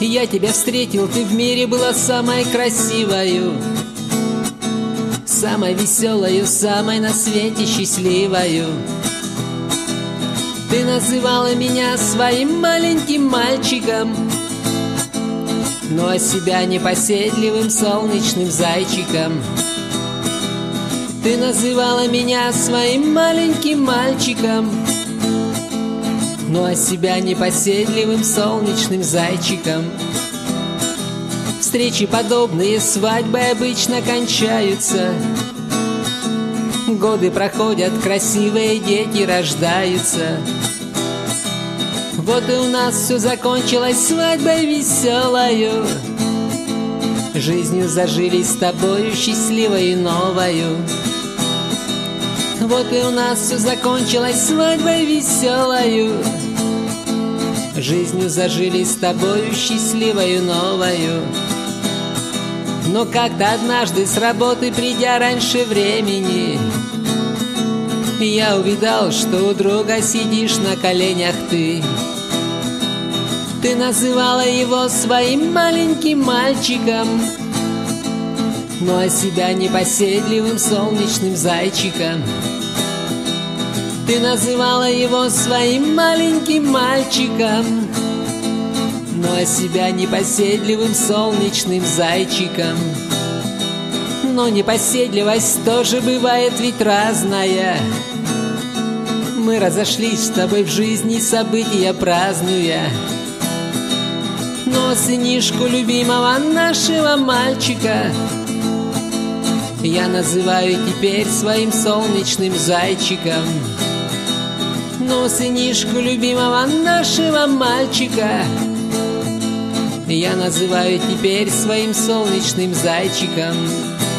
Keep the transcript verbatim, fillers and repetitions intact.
Я тебя встретил, ты в мире была самой красивою, самой веселою, самой на свете счастливою. Ты называла меня своим маленьким мальчиком, но а себя непоседливым солнечным зайчиком. Ты называла меня своим маленьким мальчиком, но а себя непоседливым солнечным зайчиком. Встречи подобные свадьбы обычно кончаются. Годы проходят, красивые дети рождаются. Вот и у нас все закончилось свадьбой веселою. Жизнью зажили с тобою счастливой и новою. Вот и у нас все закончилось свадьбой веселою. Жизнью зажили с тобою счастливою новою. Но как-то однажды с работы, придя раньше времени, я увидал, что у друга сидишь на коленях ты. Ты называла его своим маленьким мальчиком, но а себя непоседливым солнечным зайчиком. Ты называла его своим маленьким мальчиком, но а себя непоседливым солнечным зайчиком. Но непоседливость тоже бывает ведь разная. Мы разошлись с тобой в жизни, события празднуя. Но сынишку любимого нашего мальчика я называю теперь своим солнечным зайчиком. Но сынишку любимого нашего мальчика я называю теперь своим солнечным зайчиком.